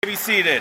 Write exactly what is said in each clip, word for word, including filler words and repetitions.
Be seated.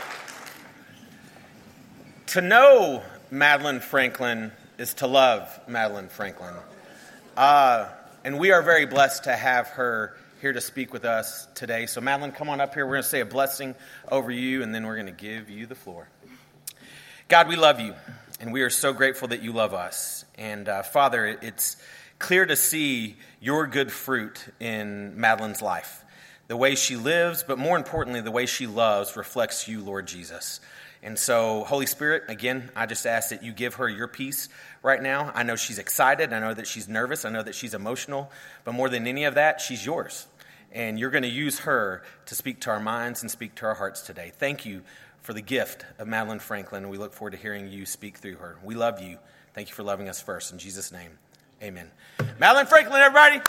To know Madeline Franklin is to love Madeline Franklin. Uh, and we are very blessed to have her here to speak with us today. So Madeline, come on up here. We're going to say a blessing over you, and then we're going to give you the floor. God, we love you, and we are so grateful that you love us. And uh, Father, it's clear to see your good fruit in Madeline's life. The way she lives, but more importantly, the way she loves reflects you, Lord Jesus. And so, Holy Spirit, again, I just ask that you give her your peace right now. I know she's excited. I know that she's nervous. I know that she's emotional. But more than any of that, she's yours. And you're going to use her to speak to our minds and speak to our hearts today. Thank you for the gift of Madeline Franklin. We look forward to hearing you speak through her. We love you. Thank you for loving us first. In Jesus' name, amen. Madeline Franklin, everybody.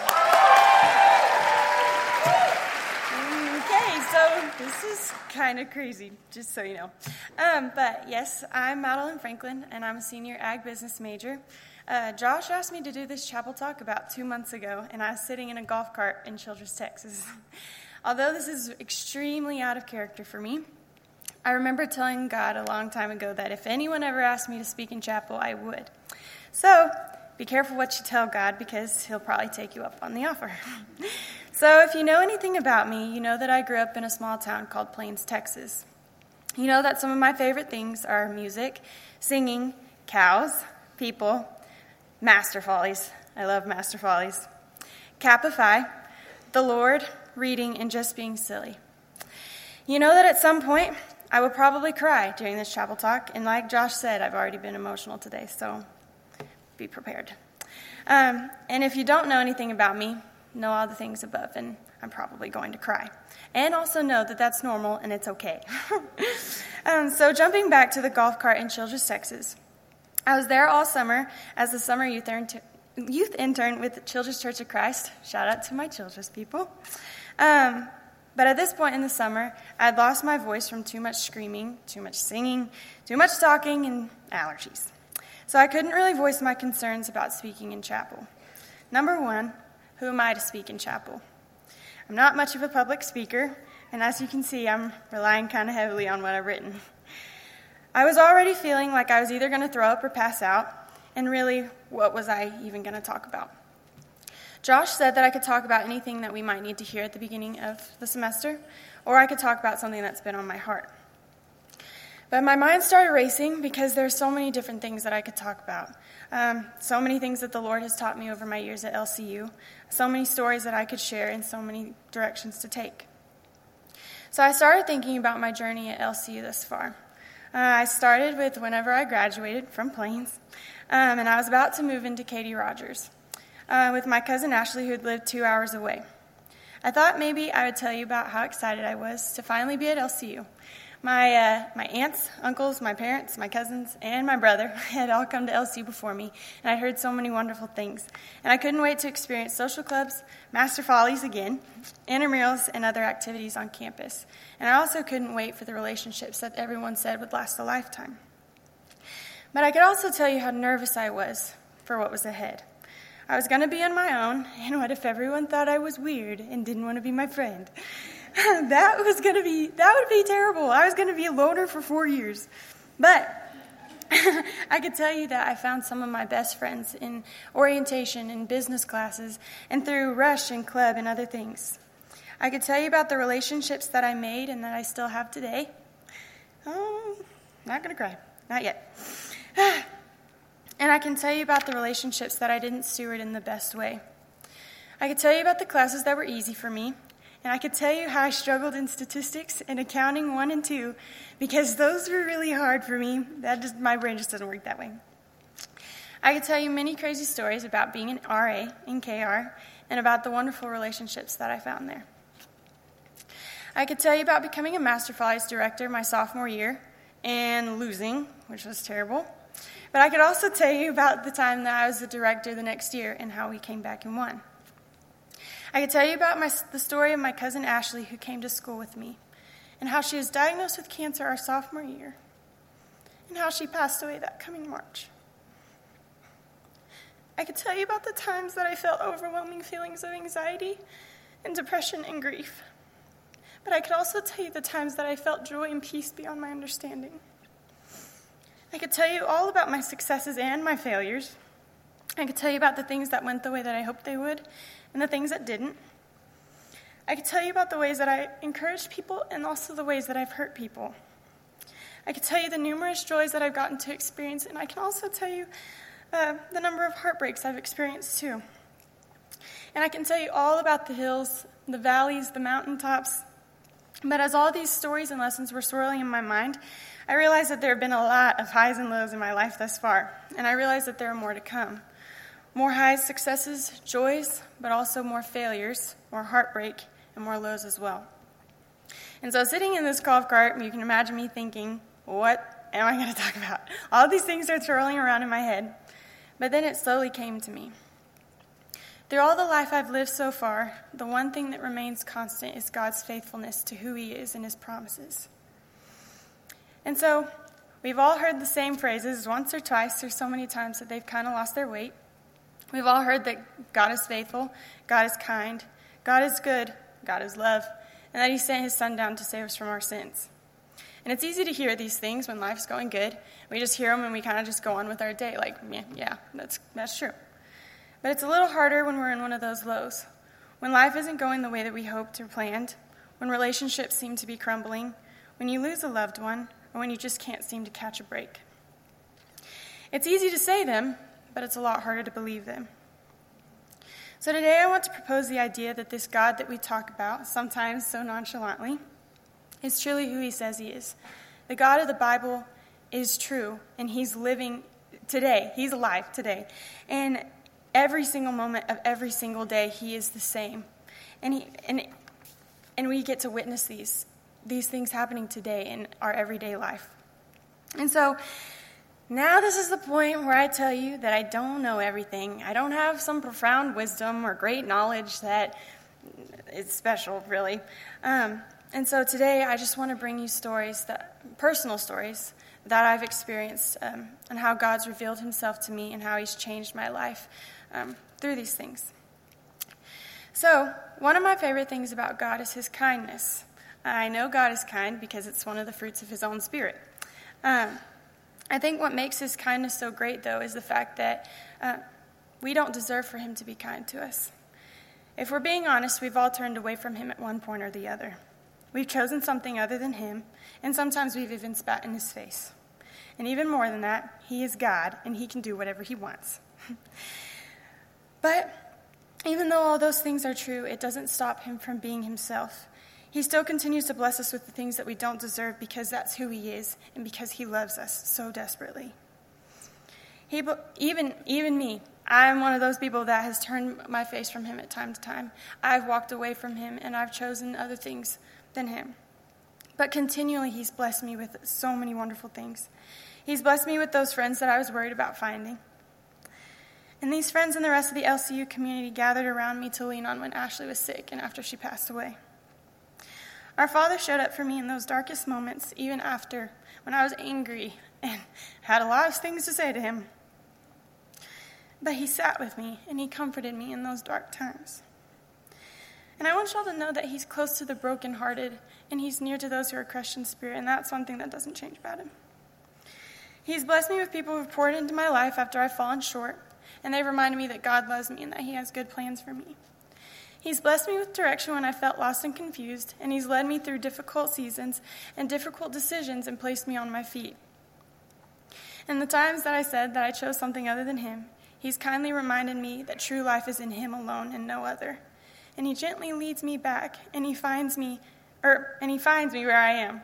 So this is kind of crazy, just so you know. Um, but yes, I'm Madeline Franklin, and I'm a senior ag business major. Uh, Josh asked me to do this chapel talk about two months ago, and I was sitting in a golf cart in Childress, Texas. Although this is extremely out of character for me, I remember telling God a long time ago that if anyone ever asked me to speak in chapel, I would. So be careful what you tell God, because he'll probably take you up on the offer. So if you know anything about me, you know that I grew up in a small town called Plains, Texas. You know that some of my favorite things are music, singing, cows, people, Master Follies. I love Master Follies. Kappa Phi, the Lord, reading, and just being silly. You know that at some point, I will probably cry during this chapel talk, and like Josh said, I've already been emotional today, so be prepared. Um, and if you don't know anything about me, know all the things above, and I'm probably going to cry. And also know that that's normal and it's okay. um, so jumping back to the golf cart in Childress, Texas. I was there all summer as the summer youth, inter- youth intern with Childress Church of Christ. Shout out to my Childress people. Um, but at this point in the summer, I had lost my voice from too much screaming, too much singing, too much talking, and allergies. So I couldn't really voice my concerns about speaking in chapel. Number one, who am I to speak in chapel? I'm not much of a public speaker, and as you can see, I'm relying kind of heavily on what I've written. I was already feeling like I was either going to throw up or pass out, and really, what was I even going to talk about? Josh said that I could talk about anything that we might need to hear at the beginning of the semester, or I could talk about something that's been on my heart. But my mind started racing because there's so many different things that I could talk about. Um, so many things that the Lord has taught me over my years at L C U. So many stories that I could share and so many directions to take. So I started thinking about my journey at L C U thus far. Uh, I started with whenever I graduated from Plains, um, and I was about to move into Katie Rogers uh, with my cousin Ashley, who had lived two hours away. I thought maybe I would tell you about how excited I was to finally be at L C U. My uh, my aunts, uncles, my parents, my cousins, and my brother had all come to L C U before me, and I heard so many wonderful things. And I couldn't wait to experience social clubs, Master Follies again, intramurals, and other activities on campus. And I also couldn't wait for the relationships that everyone said would last a lifetime. But I could also tell you how nervous I was for what was ahead. I was going to be on my own, and what if everyone thought I was weird and didn't want to be my friend? That was going to be, that would be terrible. I was going to be a loner for four years. But I could tell you that I found some of my best friends in orientation and business classes and through Rush and Club and other things. I could tell you about the relationships that I made and that I still have today. Oh, not going to cry. Not yet. And I can tell you about the relationships that I didn't steward in the best way. I could tell you about the classes that were easy for me. And I could tell you how I struggled in statistics and accounting one and two, because those were really hard for me. That just, my brain just doesn't work that way. I could tell you many crazy stories about being an R A in K R and about the wonderful relationships that I found there. I could tell you about becoming a Master Follies director my sophomore year and losing, which was terrible. But I could also tell you about the time that I was the director the next year and how we came back and won. I could tell you about my, the story of my cousin Ashley, who came to school with me, and how she was diagnosed with cancer our sophomore year, and how she passed away that coming March. I could tell you about the times that I felt overwhelming feelings of anxiety and depression and grief. but I could also tell you the times that I felt joy and peace beyond my understanding. I could tell you all about my successes and my failures. I could tell you about the things that went the way that I hoped they would and the things that didn't. I could tell you about the ways that I encouraged people and also the ways that I've hurt people. I could tell you the numerous joys that I've gotten to experience, and I can also tell you uh, the number of heartbreaks I've experienced too. And I can tell you all about the hills, the valleys, the mountaintops. But as all these stories and lessons were swirling in my mind, I realized that there have been a lot of highs and lows in my life thus far, and I realized that there are more to come. More highs, successes, joys, but also more failures, more heartbreak, and more lows as well. And so sitting in this golf cart, you can imagine me thinking, what am I going to talk about? All these things are swirling around in my head. But then it slowly came to me. Through all the life I've lived so far, the one thing that remains constant is God's faithfulness to who he is and his promises. And so we've all heard the same phrases once or twice or so many times that they've kind of lost their weight. We've all heard that God is faithful, God is kind, God is good, God is love, and that he sent his son down to save us from our sins. And it's easy to hear these things when life's going good. We just hear them and we kind of just go on with our day like, yeah, yeah that's that's true. But it's a little harder when we're in one of those lows, when life isn't going the way that we hoped or planned, when relationships seem to be crumbling, when you lose a loved one, or when you just can't seem to catch a break. It's easy to say them, but it's a lot harder to believe them. So today I want to propose the idea that this God that we talk about, sometimes so nonchalantly, is truly who he says he is. The God of the Bible is true, and he's living today. He's alive today. And every single moment of every single day, he is the same. And he and and we get to witness these these things happening today in our everyday life. And so now this is the point where I tell you that I don't know everything. I don't have some profound wisdom or great knowledge that is special, really. Um, and so today I just want to bring you stories, that personal stories, that I've experienced um, and how God's revealed himself to me and how he's changed my life um, through these things. So one of my favorite things about God is his kindness. I know God is kind because it's one of the fruits of his own spirit. Um, I think what makes his kindness so great, though, is the fact that uh, we don't deserve for him to be kind to us. If we're being honest, we've all turned away from him at one point or the other. We've chosen something other than him, and sometimes we've even spat in his face. And even more than that, he is God, and he can do whatever he wants. But even though all those things are true, it doesn't stop him from being himself. He still continues to bless us with the things that we don't deserve because that's who he is and because he loves us so desperately. He, even, even me, I'm one of those people that has turned my face from him at time to time. I've walked away from him and I've chosen other things than him. But continually he's blessed me with so many wonderful things. He's blessed me with those friends that I was worried about finding. And these friends and the rest of the L C U community gathered around me to lean on when Ashley was sick and after she passed away. Our Father showed up for me in those darkest moments, even after, when I was angry and had a lot of things to say to him. But he sat with me, and he comforted me in those dark times. And I want y'all to know that he's close to the brokenhearted, and he's near to those who are crushed in spirit, and that's one thing that doesn't change about him. He's blessed me with people who've poured into my life after I've fallen short, and they've reminded me that God loves me and that he has good plans for me. He's blessed me with direction when I felt lost and confused, and he's led me through difficult seasons and difficult decisions and placed me on my feet. And the times that I said that I chose something other than him, he's kindly reminded me that true life is in him alone and no other. And he gently leads me back, and he finds me, or and he finds me where I am.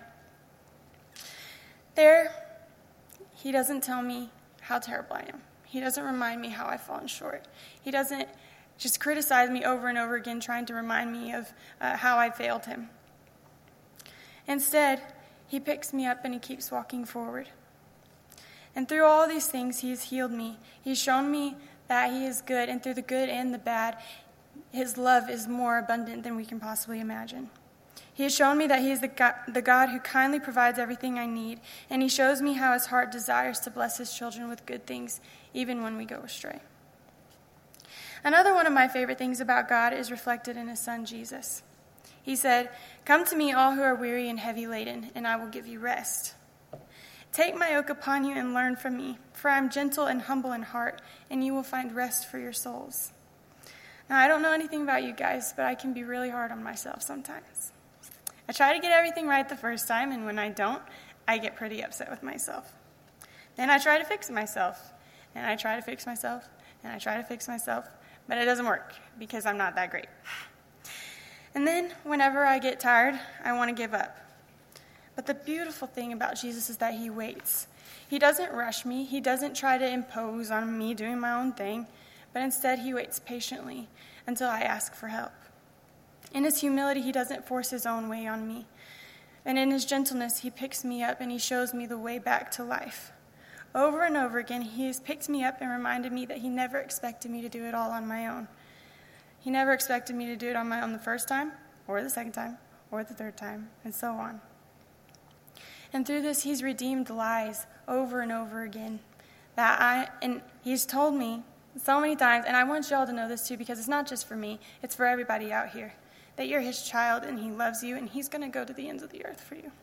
There, he doesn't tell me how terrible I am. He doesn't remind me how I've fallen short. He doesn't just criticize me over and over again, trying to remind me of uh, how I failed him. Instead, he picks me up and he keeps walking forward. And through all these things, he has healed me. He's shown me that he is good, and through the good and the bad, his love is more abundant than we can possibly imagine. He has shown me that he is the God, the God who kindly provides everything I need, and he shows me how his heart desires to bless his children with good things, even when we go astray. Another one of my favorite things about God is reflected in his son, Jesus. He said, "Come to me, all who are weary and heavy laden, and I will give you rest. Take my yoke upon you and learn from me, for I am gentle and humble in heart, and you will find rest for your souls." Now, I don't know anything about you guys, but I can be really hard on myself sometimes. I try to get everything right the first time, and when I don't, I get pretty upset with myself. Then I try to fix myself, and I try to fix myself, and I try to fix myself, but it doesn't work because I'm not that great. And then whenever I get tired, I want to give up. But the beautiful thing about Jesus is that he waits. He doesn't rush me. He doesn't try to impose on me doing my own thing, but instead he waits patiently until I ask for help. In his humility, he doesn't force his own way on me. And in his gentleness, he picks me up and he shows me the way back to life. Over and over again, he has picked me up and reminded me that he never expected me to do it all on my own. He never expected me to do it on my own the first time, or the second time, or the third time, and so on. And through this, he's redeemed lies over and over again. That I and he's told me so many times, and I want y'all to know this too, because it's not just for me, it's for everybody out here, that you're his child and he loves you and he's going to go to the ends of the earth for you.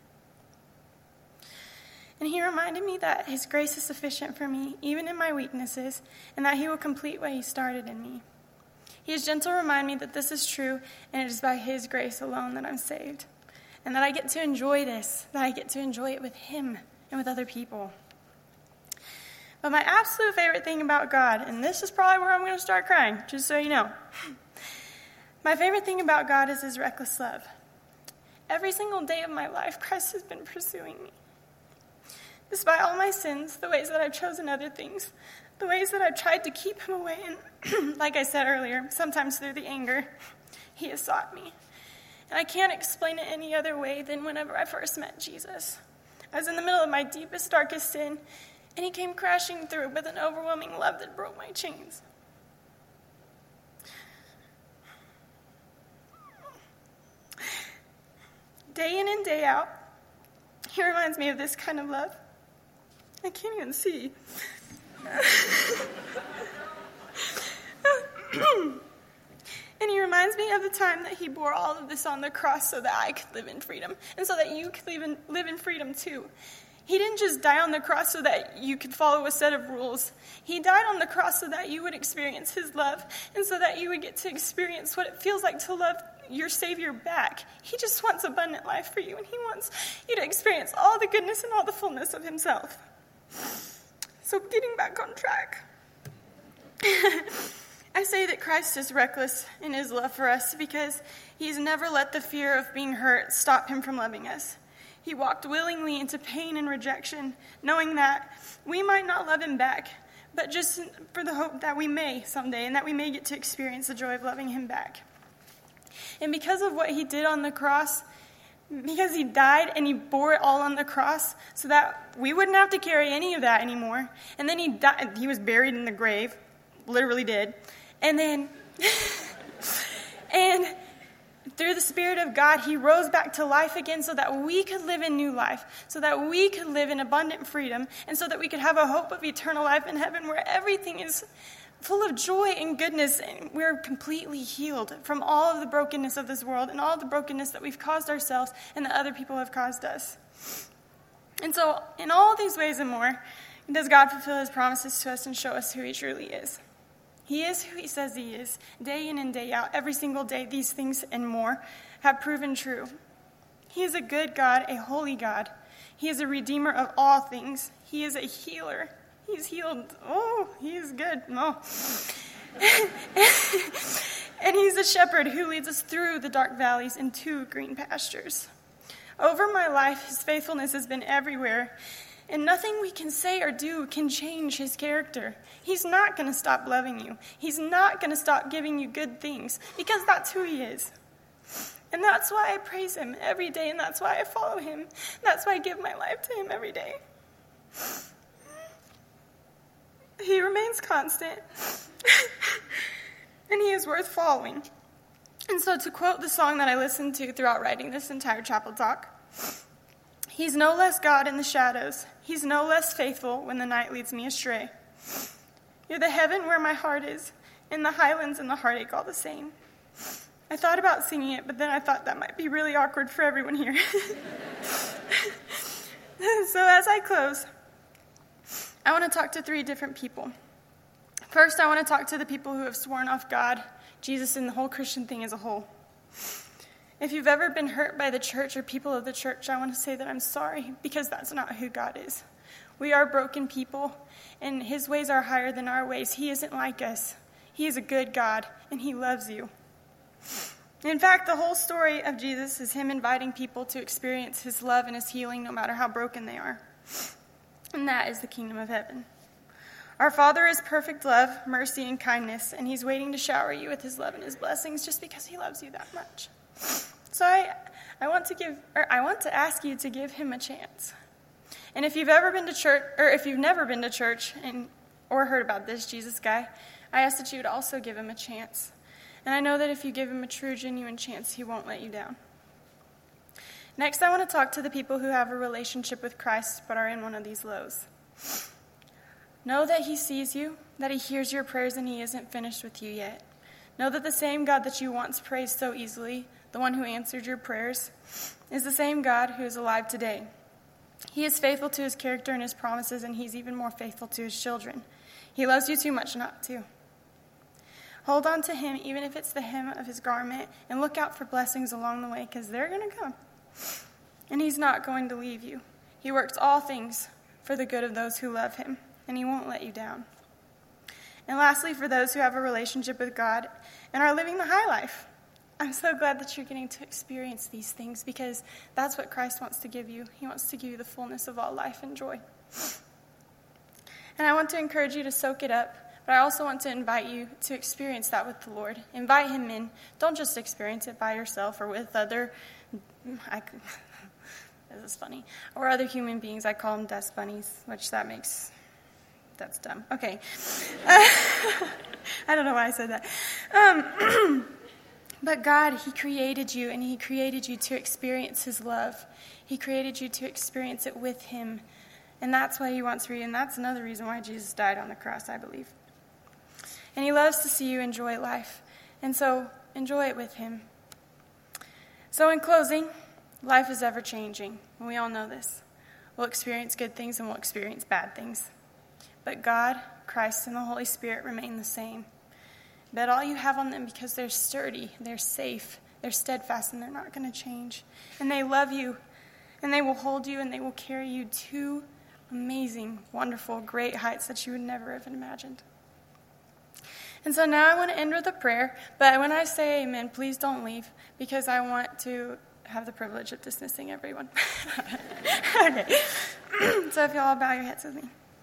And he reminded me that his grace is sufficient for me, even in my weaknesses, and that he will complete what he started in me. He is gentle to remind me that this is true, and it is by his grace alone that I'm saved, and that I get to enjoy this, that I get to enjoy it with him and with other people. But my absolute favorite thing about God, and this is probably where I'm going to start crying, just so you know. My favorite thing about God is his reckless love. Every single day of my life, Christ has been pursuing me. Despite all my sins, the ways that I've chosen other things, the ways that I've tried to keep him away, and like I said earlier, sometimes through the anger, he has sought me. And I can't explain it any other way than whenever I first met Jesus. I was in the middle of my deepest, darkest sin, and he came crashing through with an overwhelming love that broke my chains. Day in and day out, he reminds me of this kind of love. I can't even see. And he reminds me of the time that he bore all of this on the cross so that I could live in freedom, and so that you could live in, live in freedom too. He didn't just die on the cross so that you could follow a set of rules. He died on the cross so that you would experience his love, and so that you would get to experience what it feels like to love your Savior back. He just wants abundant life for you, and he wants you to experience all the goodness and all the fullness of himself. So getting back on track. I say that Christ is reckless in his love for us because he's never let the fear of being hurt stop him from loving us. He walked willingly into pain and rejection, knowing that we might not love him back, but just for the hope that we may someday, and that we may get to experience the joy of loving him back. And because of what he did on the cross, because he died and he bore it all on the cross so that we wouldn't have to carry any of that anymore. And then he died, he was buried in the grave, literally did. And then, and through the Spirit of God, he rose back to life again so that we could live in new life, so that we could live in abundant freedom, and so that we could have a hope of eternal life in heaven where everything is full of joy and goodness, and we're completely healed from all of the brokenness of this world and all the brokenness that we've caused ourselves and that other people have caused us. And so, in all these ways and more, does God fulfill his promises to us and show us who he truly is. He is who he says he is. Day in and day out, every single day, these things and more have proven true. He is a good God, a holy God. He is a redeemer of all things. He is a healer. He's healed. Oh, he is good. Oh. And he's a shepherd who leads us through the dark valleys into green pastures. Over my life, his faithfulness has been everywhere, and nothing we can say or do can change his character. He's not going to stop loving you. He's not going to stop giving you good things, because that's who he is. And that's why I praise him every day, and that's why I follow him. That's why I give my life to him every day. He remains constant, and he is worth following. And so, to quote the song that I listened to throughout writing this entire chapel talk, he's no less God in the shadows. He's no less faithful when the night leads me astray. You're the heaven where my heart is, and the highlands and the heartache all the same. I I thought about singing it, but then I thought that might be really awkward for everyone here. So as I close, I want to talk to three different people. First, I want to talk to the people who have sworn off God, Jesus, and the whole Christian thing as a whole. If you've ever been hurt by the church or people of the church, I want to say that I'm sorry, because that's not who God is. We are broken people, and his ways are higher than our ways. He isn't like us. He is a good God, and he loves you. In fact, the whole story of Jesus is him inviting people to experience his love and his healing no matter how broken they are. And that is the kingdom of heaven. Our Father is perfect love, mercy, and kindness, and he's waiting to shower you with his love and his blessings just because he loves you that much. So I, I want to give, or I want to ask you to give him a chance. And if you've ever been to church, or if you've never been to church and or heard about this Jesus guy, I ask that you would also give him a chance. And I know that if you give him a true, genuine chance, he won't let you down. Next, I want to talk to the people who have a relationship with Christ but are in one of these lows. Know that he sees you, that he hears your prayers, and he isn't finished with you yet. Know that the same God that you once praised so easily, the one who answered your prayers, is the same God who is alive today. He is faithful to his character and his promises, and he's even more faithful to his children. He loves you too much not to. Hold on to him, even if it's the hem of his garment, and look out for blessings along the way, because they're going to come. And he's not going to leave you. He works all things for the good of those who love him, and he won't let you down. And lastly, for those who have a relationship with God and are living the high life, I'm so glad that you're getting to experience these things, because that's what Christ wants to give you. He wants to give you the fullness of all life and joy. And I want to encourage you to soak it up, but I also want to invite you to experience that with the Lord. Invite him in. Don't just experience it by yourself or with other, I, this is funny, or other human beings. I call them dust bunnies, which that makes, that's dumb. Okay. Uh, I don't know why I said that. Um, but God, he created you, and he created you to experience his love. He created you to experience it with him. And that's why he wants for you, and that's another reason why Jesus died on the cross, I believe. And he loves to see you enjoy life. And so, enjoy it with him. So in closing, life is ever-changing, and we all know this. We'll experience good things and we'll experience bad things. But God, Christ, and the Holy Spirit remain the same. Bet all you have on them, because they're sturdy, they're safe, they're steadfast, and they're not going to change. And they love you, and they will hold you, and they will carry you to amazing, wonderful, great heights that you would never have imagined. And so now I want to end with a prayer, but when I say amen, please don't leave, because I want to have the privilege of dismissing everyone. Okay. So if you all bow your heads with me.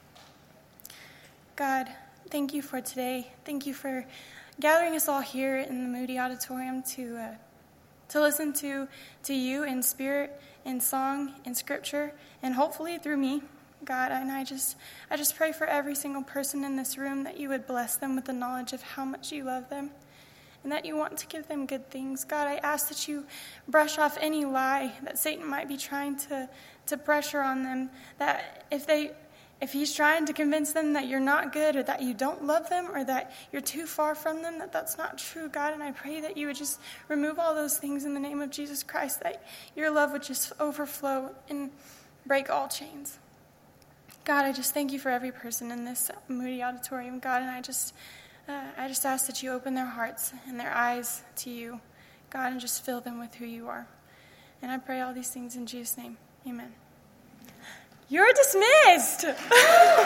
God, thank you for today. Thank you for gathering us all here in the Moody Auditorium to uh, to listen to, to you in spirit, in song, in scripture, and hopefully through me. God, and I just I just pray for every single person in this room that you would bless them with the knowledge of how much you love them and that you want to give them good things. God, I ask that you brush off any lie that Satan might be trying to, to pressure on them, that if they if he's trying to convince them that you're not good or that you don't love them or that you're too far from them, that that's not true, God. And I pray that you would just remove all those things in the name of Jesus Christ, that your love would just overflow and break all chains. God, I just thank you for every person in this Moody Auditorium, God, and I just uh, I just ask that you open their hearts and their eyes to you, God, and just fill them with who you are. And I pray all these things in Jesus' name. Amen. You're dismissed.